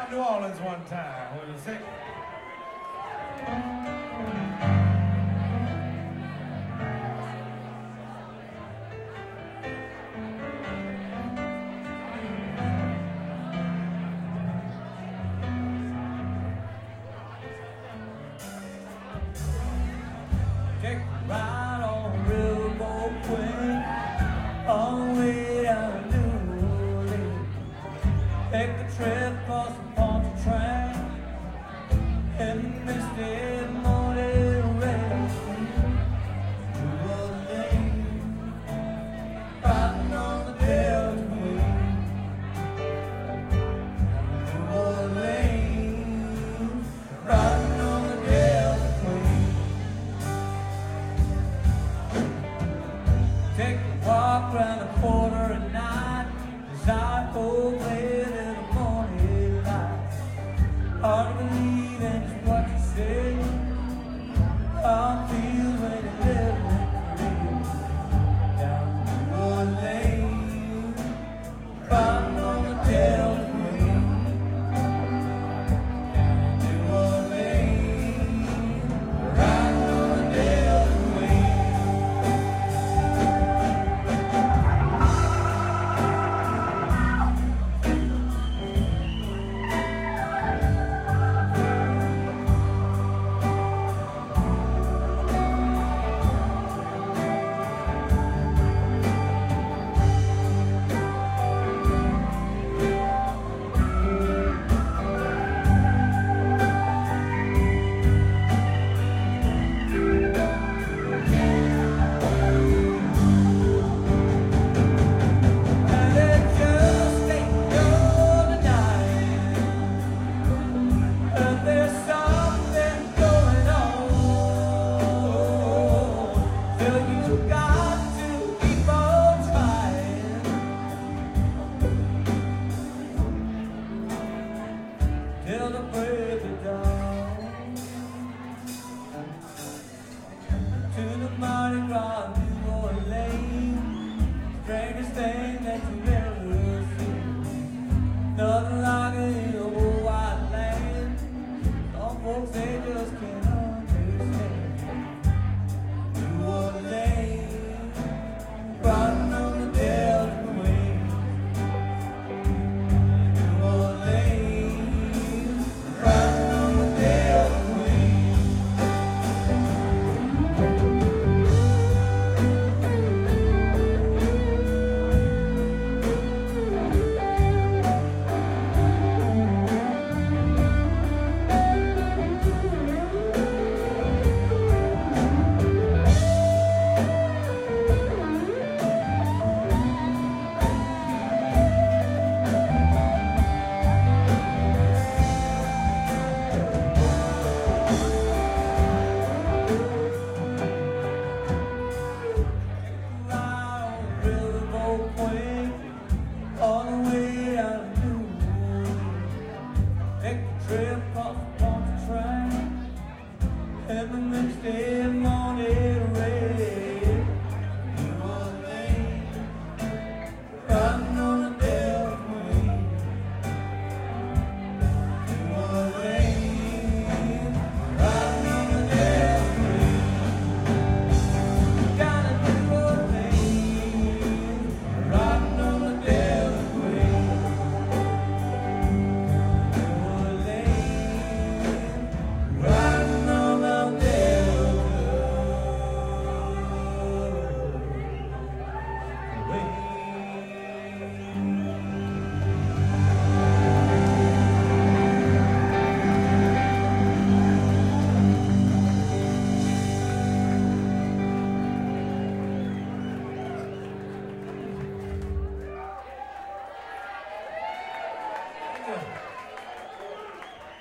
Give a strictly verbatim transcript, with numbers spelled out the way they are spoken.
New Orleans one time. What do you say? Take a ride on the railroad train all the way down to New Orleans. Take the trip across the Pontchartrain in the misty morning rain. New Orleans, riding on the Delta Queen. New Orleans, riding on the Delta Queen. Take a walk round the quarter at night as I go late in the morning light. Hard to believe in just what you say. How it feels when you live in the down to New Orleans, riding on the Delta Queen. Down to New Orleans, riding on the Delta Queen. And it just ain't gonna die. And there's something going on. Still you got to keep on trying till the break of dawn. To the Mardi Gras, New Orleans, strangest thing that you